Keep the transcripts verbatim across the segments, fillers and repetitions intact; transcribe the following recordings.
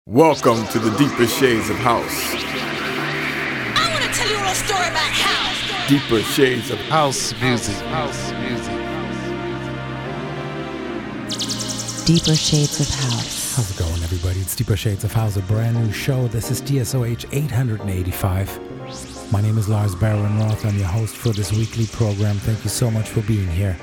Welcome to the deeper shades of house. I want to tell you a little story about house. Deeper shades of House music. House music. Deeper Shades of House. How's it going, everybody? It's Deeper Shades of House, a brand new show. This is D S O H eight eighty-five. My name is Lars Baron Roth. I'm your host for this weekly program. Thank you so much for being here.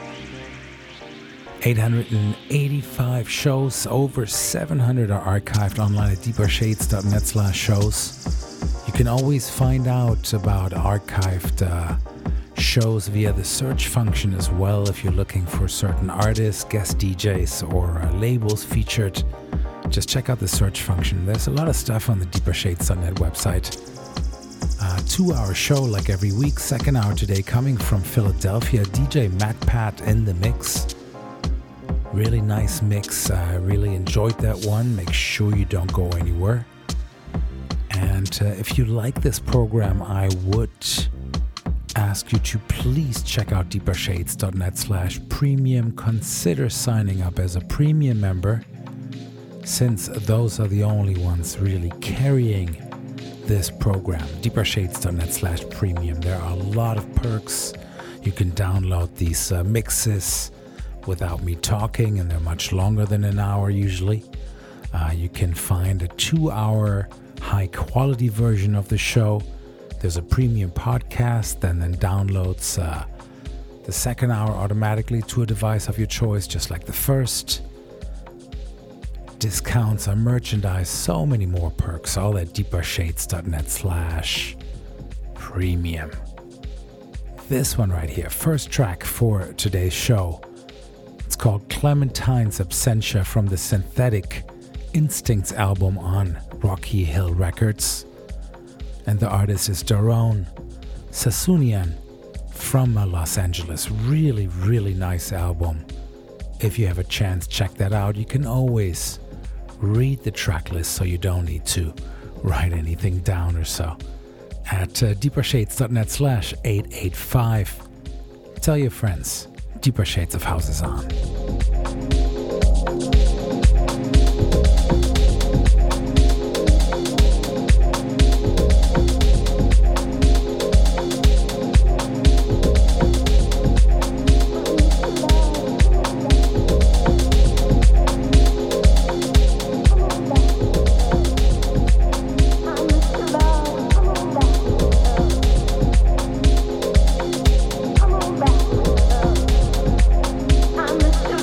eight eighty-five shows, over seven hundred are archived online at deepershades.net slash shows. You can always find out about archived uh, shows via the search function as well if you're looking for certain artists, guest D Js, or uh, labels featured. Just check out the search function. There's a lot of stuff on the deepershades dot net website. Uh, two-hour show like every week. Second hour today coming from Philadelphia. D J Matt Pat in the mix. Really nice mix. I uh, really enjoyed that one. Make sure you don't go anywhere. And uh, if you like this program, I would ask you to please check out deepershades.net slash premium. Consider signing up as a premium member, since those are the only ones really carrying this program. deepershades.net slash premium. There are a lot of perks. You can download these uh, mixes without me talking, and they're much longer than an hour usually. Uh, you can find a two-hour high-quality version of the show. There's a premium podcast, and then downloads uh, the second hour automatically to a device of your choice, just like the first. Discounts on merchandise, so many more perks, all at deepershades.net slash premium. This one right here, first track for today's show. It's called Clementine's Absentia from the Synthetic Instincts album on Rocky Hill Records. And the artist is Daron Sassounian from uh, Los Angeles. Really, really nice album. If you have a chance, check that out. You can always read the track list so you don't need to write anything down or so. At uh, deepershades.net slash 885. Tell your friends. Deeper Shades of House is on. I'm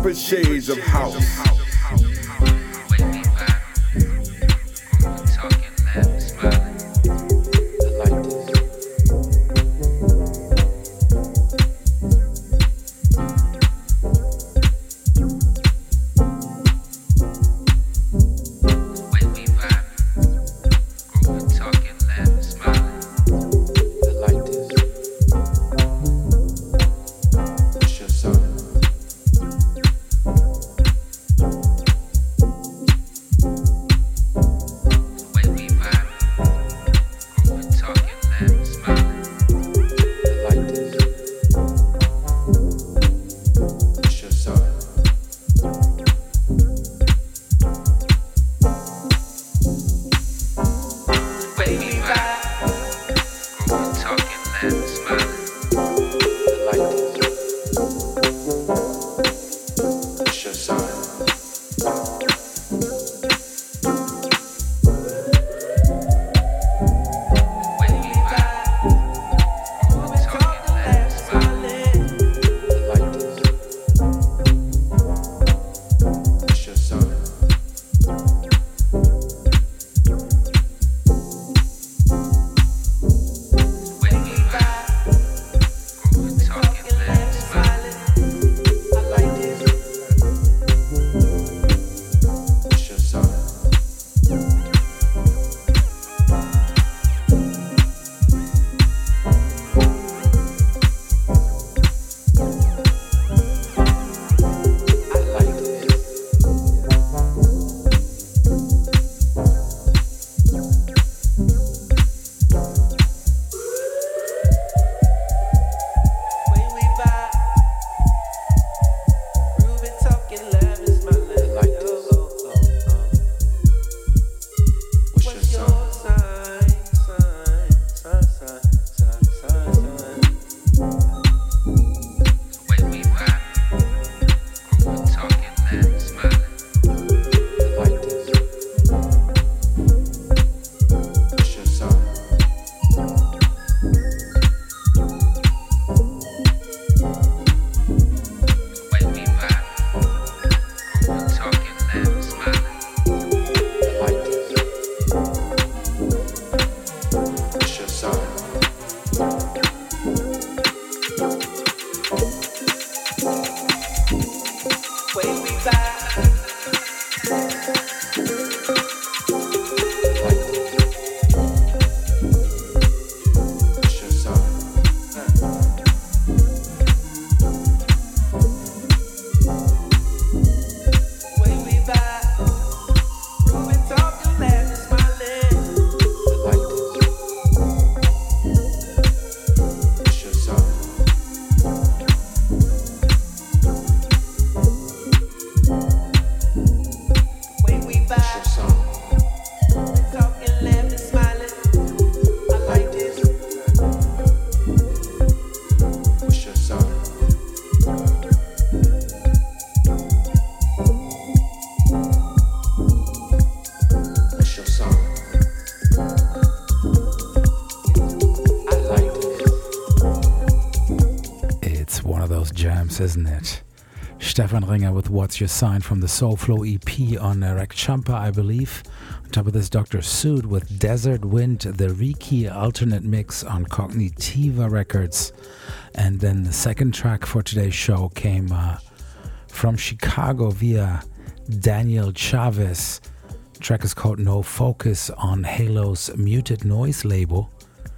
deeper shades of house. Isn't it? Stefan Ringer with What's Your Sign from the Soulflow E P on uh, Rek Champa, I believe. On top of this, Doctor Sood with Desert Wind, the Reiki alternate mix on Cognitiva Records. And then the second track for today's show came uh, from Chicago via Daniel Chavez. The track is called No Focus on Halo's Muted Noise label.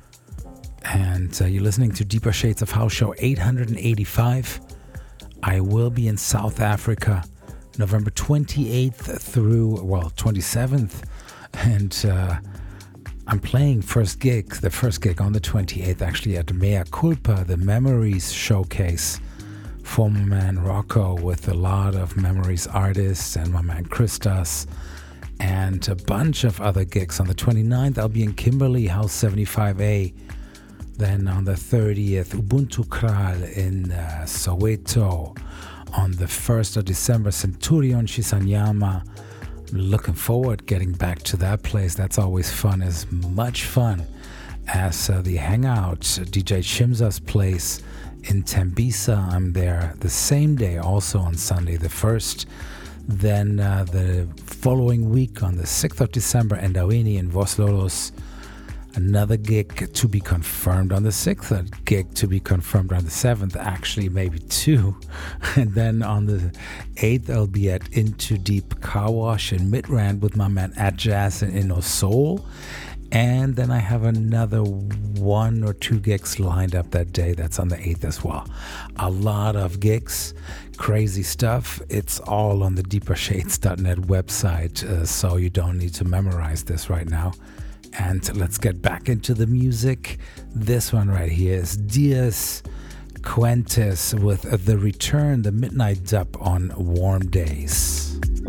And uh, you're listening to Deeper Shades of House Show eight eighty-five. I will be in South Africa November twenty-eighth through, well, twenty-seventh. And uh, I'm playing first gig, the first gig on the twenty-eighth, actually at Mea Culpa, the Memories Showcase for my man Rocco, with a lot of Memories artists and my man Christas and a bunch of other gigs. On the twenty-ninth, I'll be in Kimberley, House seventy-five A. Then on the thirtieth, Ubuntu Kral in uh, Soweto. On the first of December, Centurion Shisanyama. Looking forward getting back to that place. That's always fun, is much fun. as uh, the Hangout, D J Shimza's place in Tembisa. I'm there the same day, also on Sunday the first. Then uh, the following week on the sixth of December, Endawini in Voslolos. Another gig to be confirmed on the sixth, a gig to be confirmed on the seventh, actually maybe two. And then on the eighth, I'll be at Into Deep Car Wash in Midrand with my man At Jazz and Inno Soul. And then I have another one or two gigs lined up that day. That's on the eighth as well. A lot of gigs, crazy stuff. It's all on the deeper shades dot net website, uh, so you don't need to memorize this right now. And let's get back into the music. This one right here is Diaz Quentes with The Return, the Midnight Dub on Warm Days.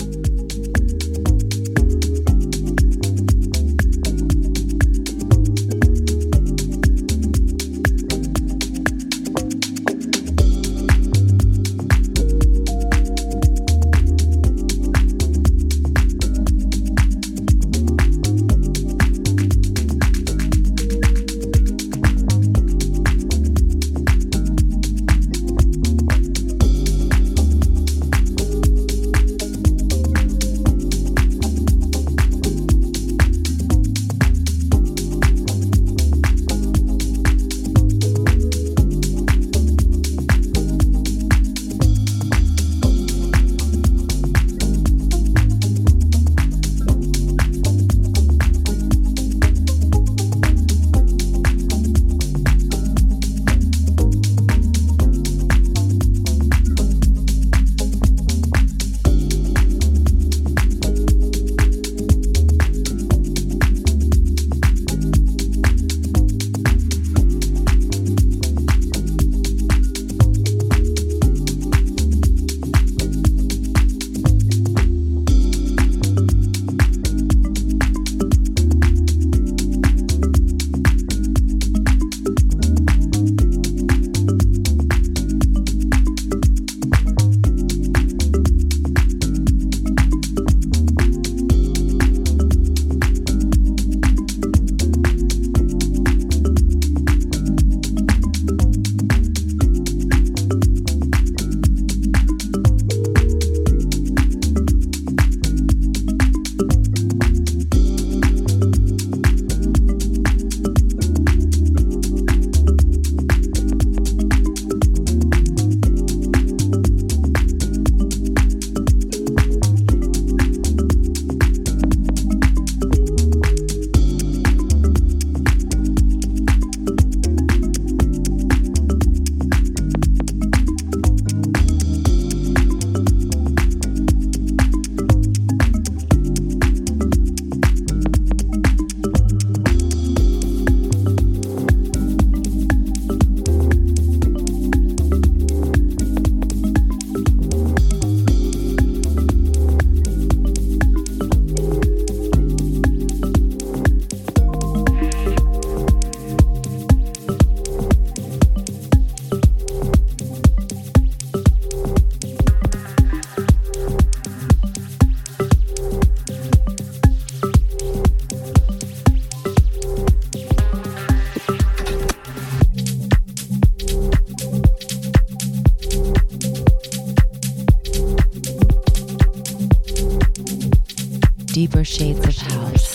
Deeper shades of house.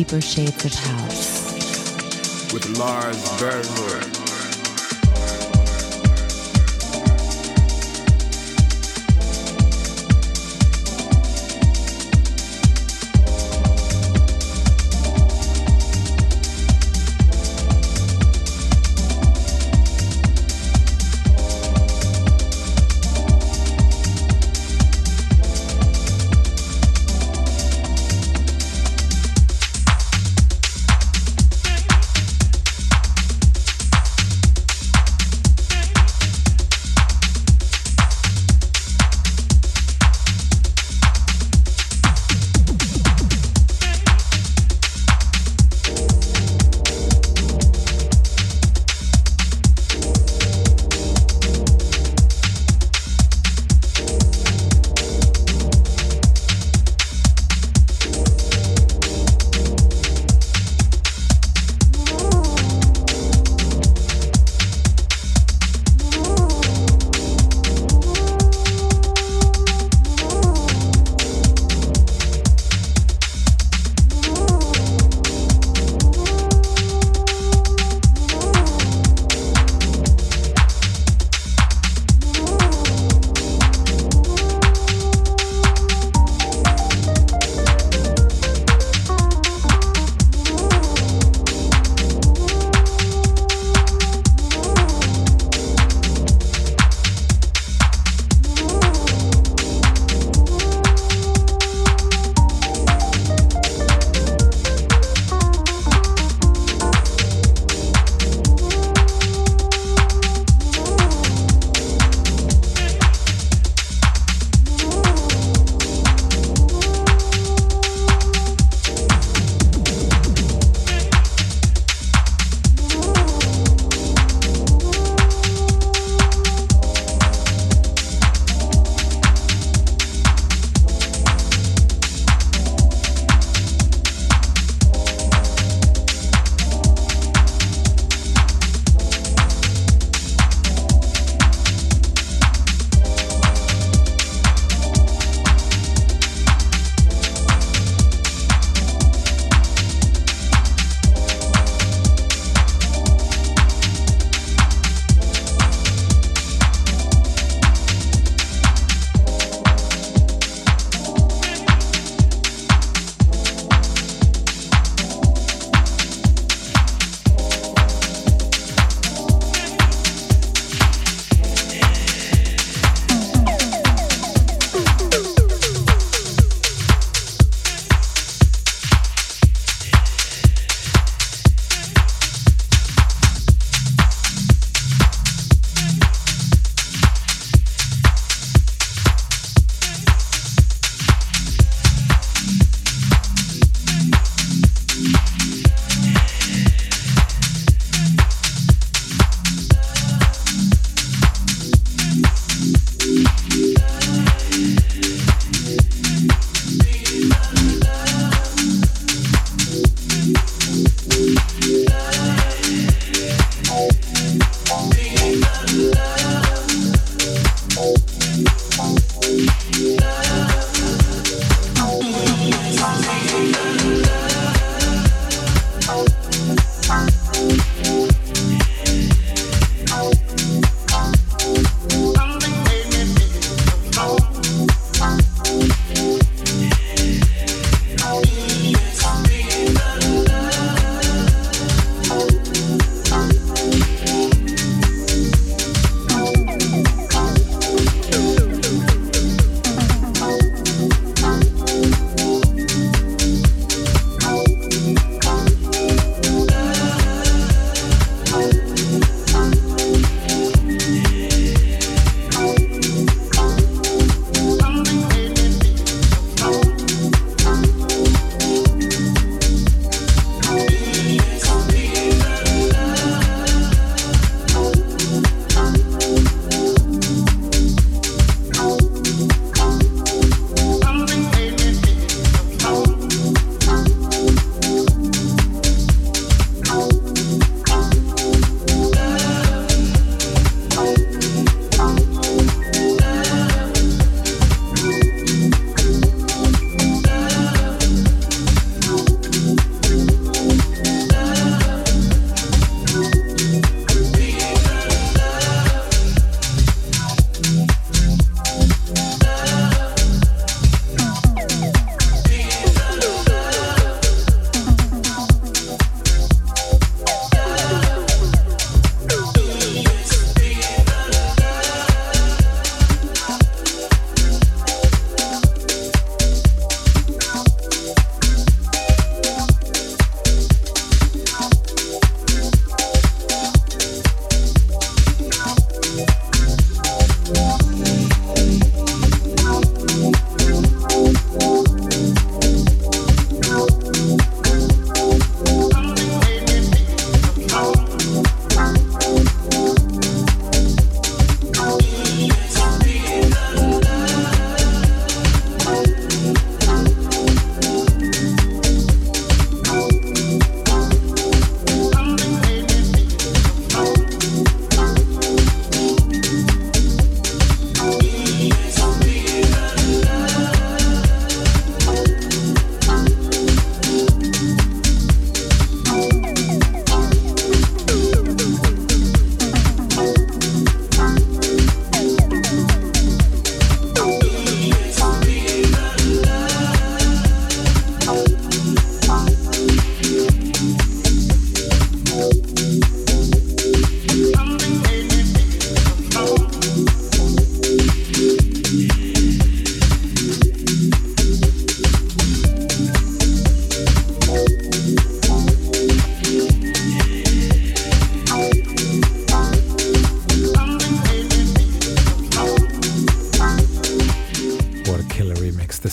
Deeper Shades of House. With Lars Berghood.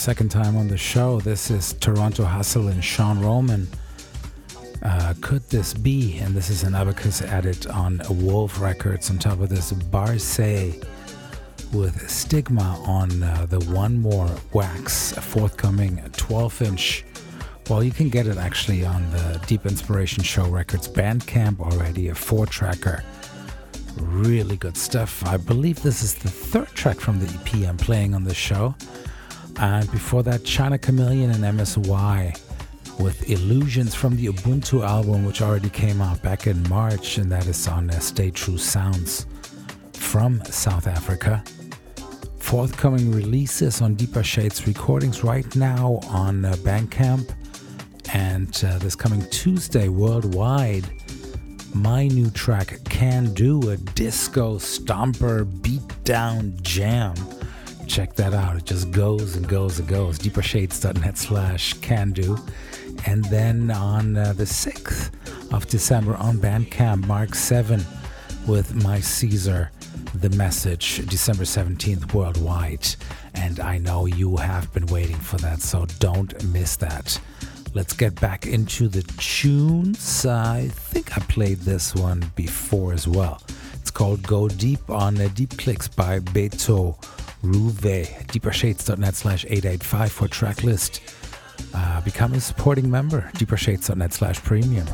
second time on the show. This is Toronto Hustle and Sean Roman. Uh, could this be? And this is an Abacus edit on Wolf Records. On top of this, Barcay with Stigma on uh, the One More Wax, a forthcoming twelve inch. Well, you can get it actually on the Deep Inspiration Show Records Bandcamp already, a four-tracker. Really good stuff. I believe this is the third track from the E P I'm playing on the show. And before that, China Chameleon and M S Y with Illusions from the Ubuntu album, which already came out back in March, and that is on uh, Stay True Sounds from South Africa. Forthcoming releases on Deeper Shades Recordings right now on uh, Bandcamp. And uh, this coming Tuesday worldwide, my new track, Can Do, a disco stomper beatdown jam. Check that out. It just goes and goes and goes. deepershades.net slash can do. And then on uh, the sixth of December on Bandcamp, Mark seven with My Caesar, The Message, December seventeenth worldwide. And I know you have been waiting for that, so don't miss that. Let's get back into the tunes. I think I played this one before as well. It's called Go Deep on uh, Deep Clicks by Beto Ruve. deepershades.net slash eight eight five for track list. Uh, become a supporting member. deepershades.net slash premium.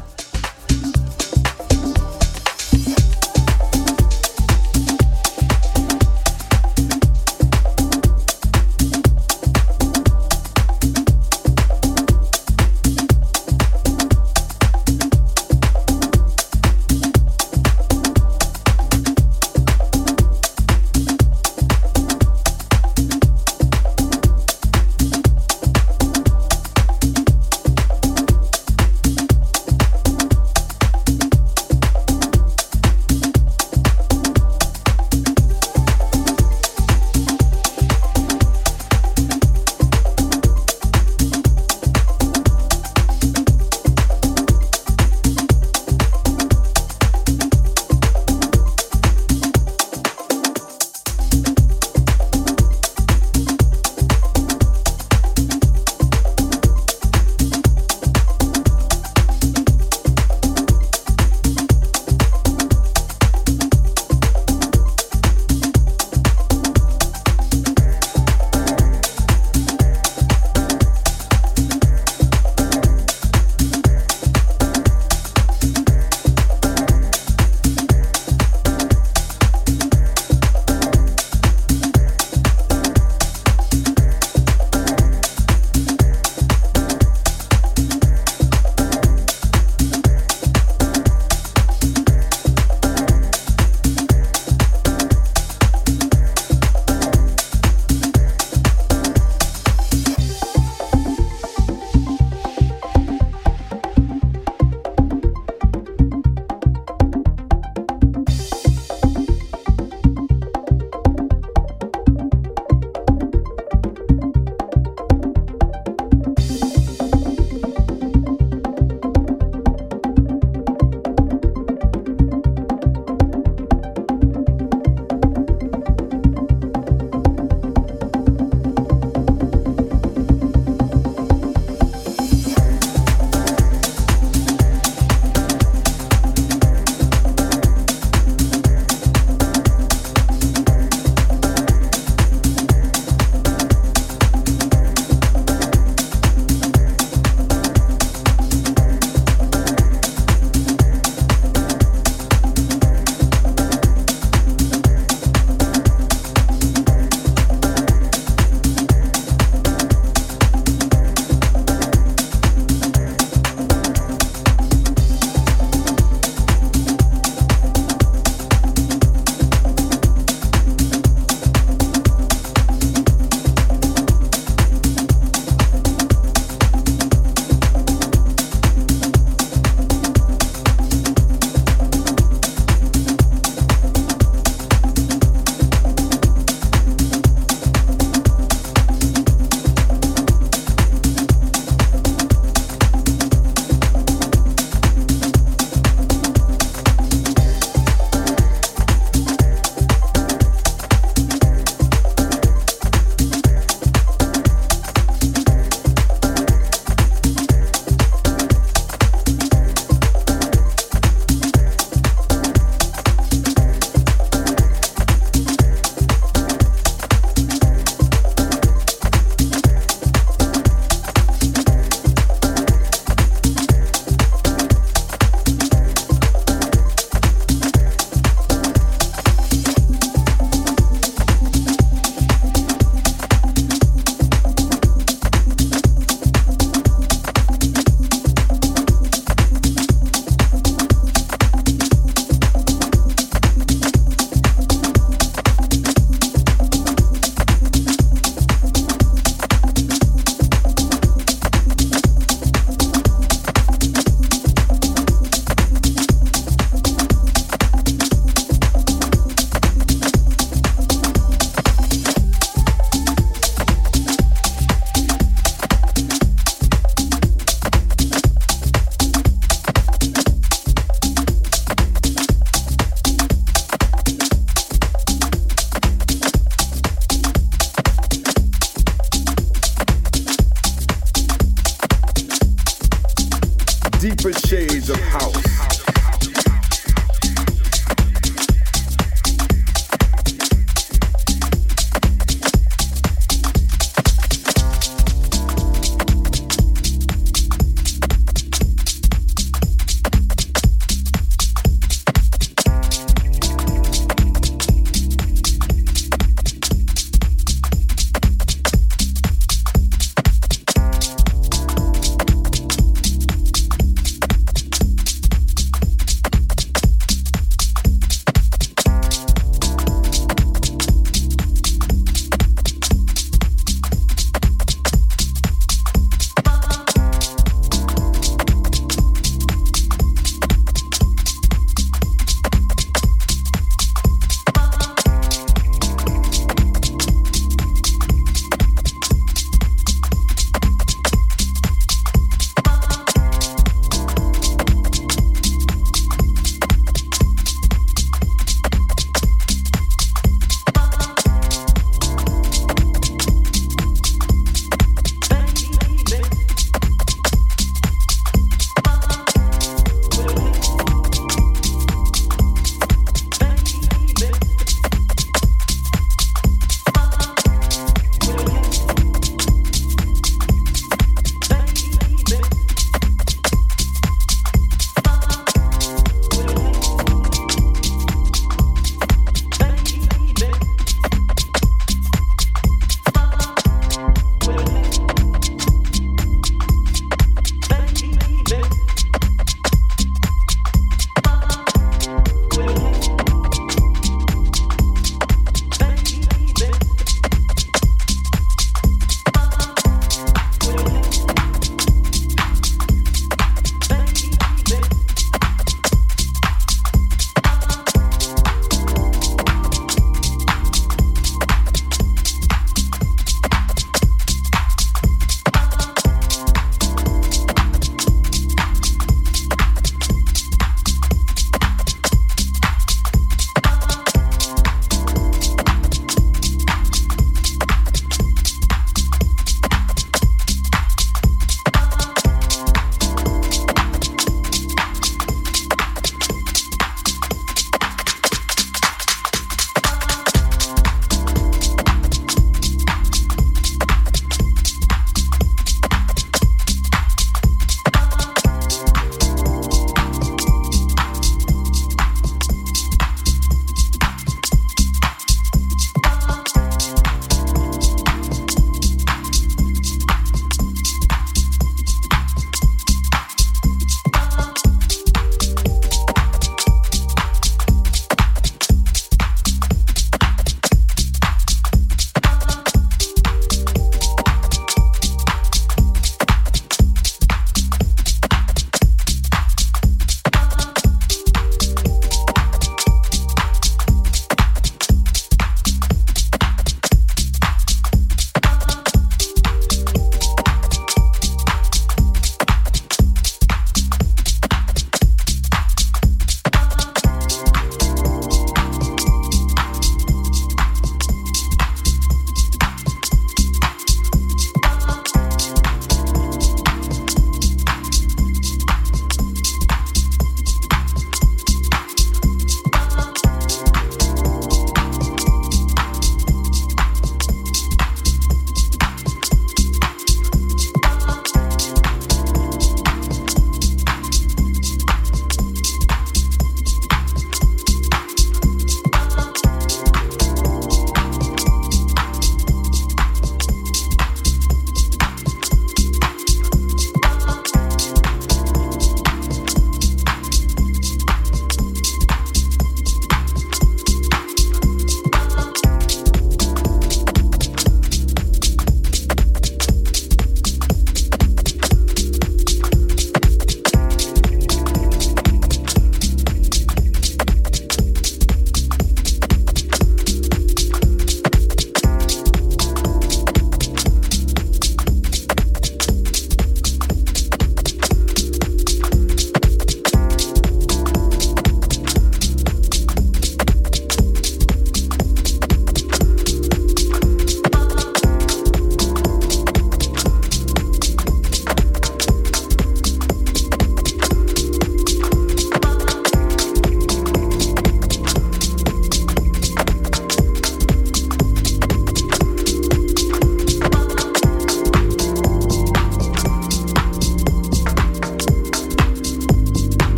Deeper shades of house.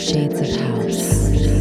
Shades of House.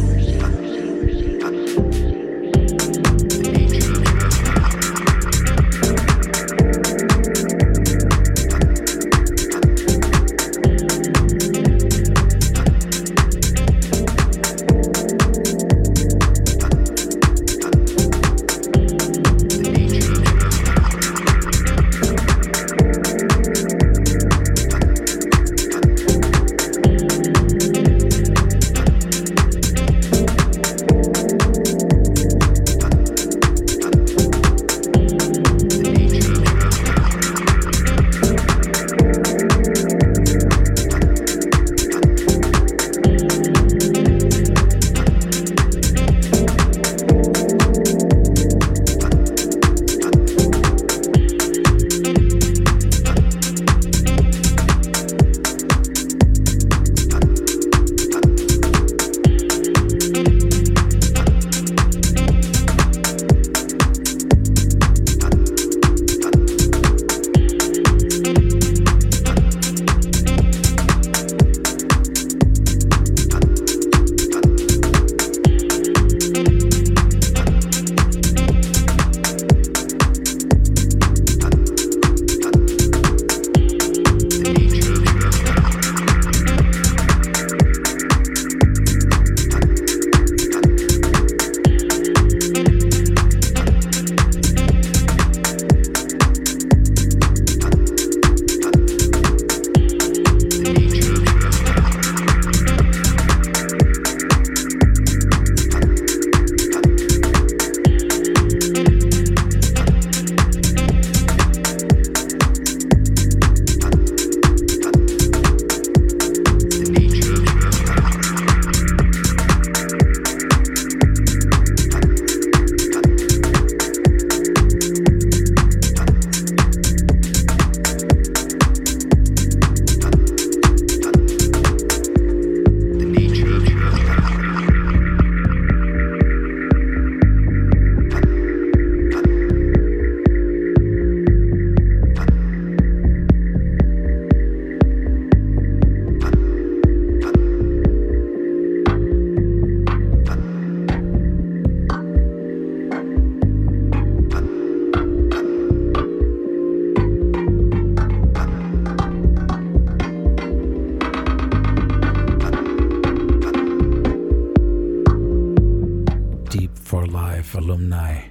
Alumni,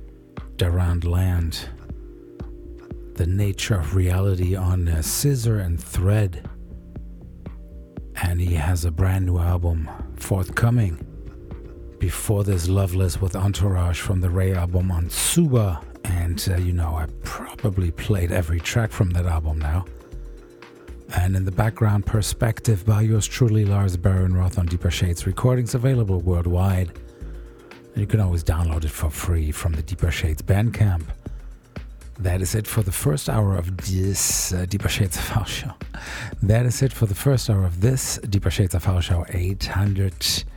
Durand Land, The Nature of Reality on uh, Scissor and Thread, and he has a brand new album forthcoming. Before this, Loveless with Entourage from the Ray album on Suba, and uh, you know, I probably played every track from that album now. And in the background, Perspective by yours truly, Lars Baron-Roth on Deeper Shades Recordings, available worldwide. And you can always download it for free from the Deeper Shades Bandcamp. That is it for the first hour of this uh, Deeper Shades of House show. That is it for the first hour of this Deeper Shades of House show eight hundred.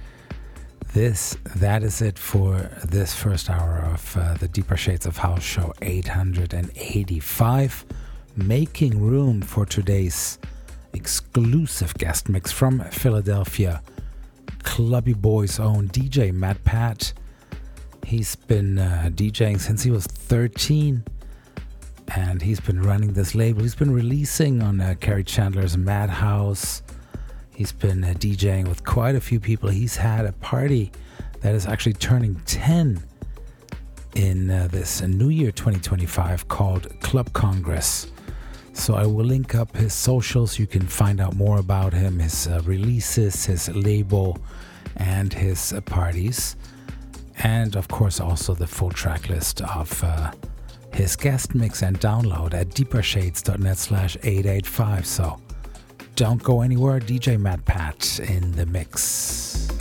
This, that is it for this first hour of uh, the Deeper Shades of House show eight hundred eighty-five. Making room for today's exclusive guest mix from Philadelphia, Clubby Boy's own D J Matt Pat. He's been uh, DJing since he was thirteen, and he's been running this label. He's been releasing on uh, Kerry Chandler's Madhouse. He's been uh, DJing with quite a few people. He's had a party that is actually turning ten in uh, this uh, New Year twenty twenty-five called Club Congress. So I will link up his socials. You can find out more about him, his uh, releases, his label, and his uh, parties. And of course also the full track list of uh, his guest mix and download at deepershades.net slash 885. So don't go anywhere. D J Matt Pat in the mix.